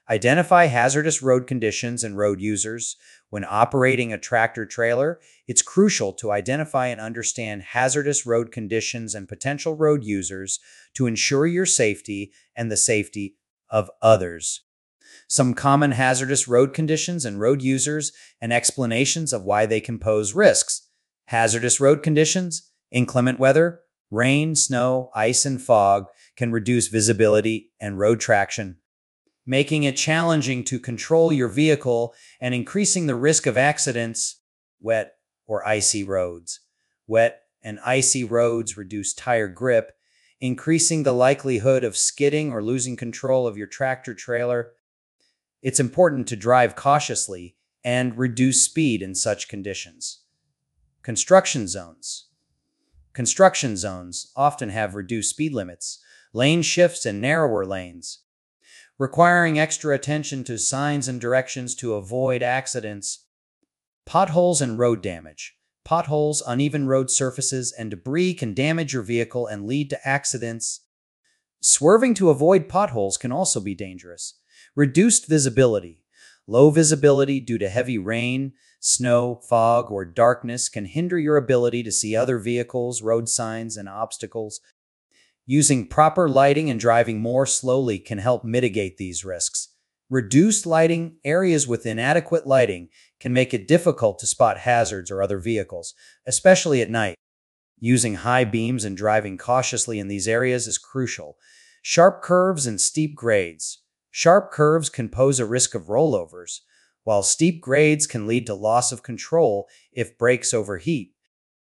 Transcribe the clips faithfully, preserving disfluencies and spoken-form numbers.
Identify hazardous road conditions and road users. When operating a tractor-trailer, it's crucial to identify and understand hazardous road conditions and potential road users to ensure your safety and the safety of others. Some common hazardous road conditions and road users and explanations of why they can pose risks. Hazardous road conditions, inclement weather, rain, snow, ice, and fog can reduce visibility and road traction, making it challenging to control your vehicle and increasing the risk of accidents. Wet or icy roads. Wet and icy roads reduce tire grip, increasing the likelihood of skidding or losing control of your tractor-trailer. It's important to drive cautiously and reduce speed in such conditions. Construction zones. Construction zones often have reduced speed limits, lane shifts, and narrower lanes, requiring extra attention to signs and directions to avoid accidents. Potholes and road damage. Potholes, uneven road surfaces, and debris can damage your vehicle and lead to accidents. Swerving to avoid potholes can also be dangerous. Reduced visibility. Low visibility due to heavy rain, snow, fog, or darkness can hinder your ability to see other vehicles, road signs, and obstacles. Using proper lighting and driving more slowly can help mitigate these risks. Reduced lighting. Areas with inadequate lighting can make it difficult to spot hazards or other vehicles, especially at night. Using high beams and driving cautiously in these areas is crucial. Sharp curves and steep grades. Sharp curves can pose a risk of rollovers, while steep grades can lead to loss of control if brakes overheat.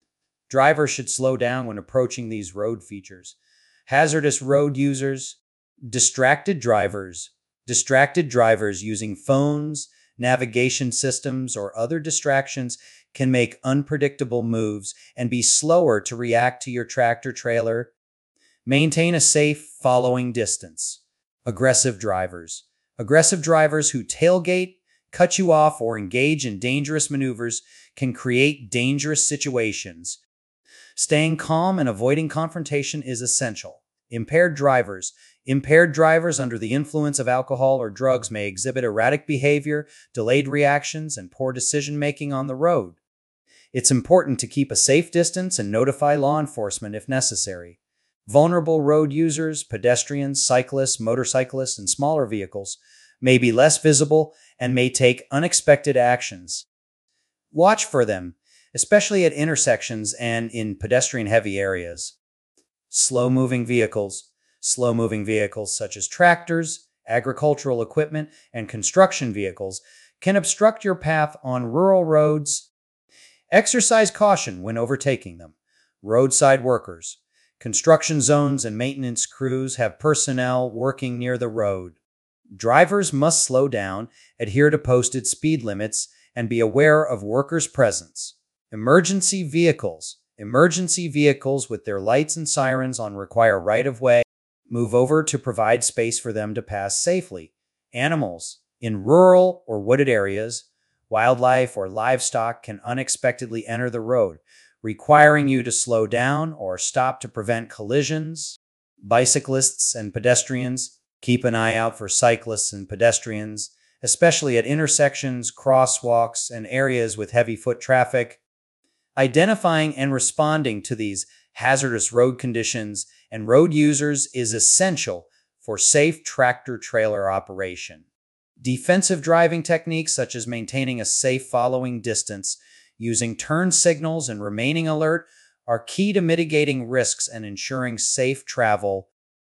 Drivers should slow down when approaching these road features. Hazardous road users. Distracted drivers. Distracted drivers using phones, navigation systems, or other distractions can make unpredictable moves and be slower to react to your tractor-trailer. Maintain a safe following distance. Aggressive drivers. Aggressive drivers who tailgate, cut you off, or engage in dangerous maneuvers can create dangerous situations. Staying calm and avoiding confrontation is essential. Impaired drivers. Impaired drivers under the influence of alcohol or drugs may exhibit erratic behavior, delayed reactions, and poor decision-making on the road. It's important to keep a safe distance and notify law enforcement if necessary. Vulnerable road users, pedestrians, cyclists, motorcyclists, and smaller vehicles may be less visible and may take unexpected actions. Watch for them, especially at intersections and in pedestrian-heavy areas. Slow-moving vehicles. Slow-moving vehicles such as tractors, agricultural equipment, and construction vehicles can obstruct your path on rural roads. Exercise caution when overtaking them. Roadside workers. Construction zones and maintenance crews have personnel working near the road. Drivers must slow down, adhere to posted speed limits, and be aware of workers' presence. Emergency vehicles. Emergency vehicles with their lights and sirens on require right-of-way. Move over to provide space for them to pass safely. Animals. In rural or wooded areas, wildlife or livestock can unexpectedly enter the road, requiring you to slow down or stop to prevent collisions. Bicyclists and pedestrians. Keep an eye out for cyclists and pedestrians, especially at intersections, crosswalks, and areas with heavy foot traffic. Identifying and responding to these hazardous road conditions and road users is essential for safe tractor-trailer operation. Defensive driving techniques such as maintaining a safe following distance, using turn signals, and remaining alert are key to mitigating risks and ensuring safe travel.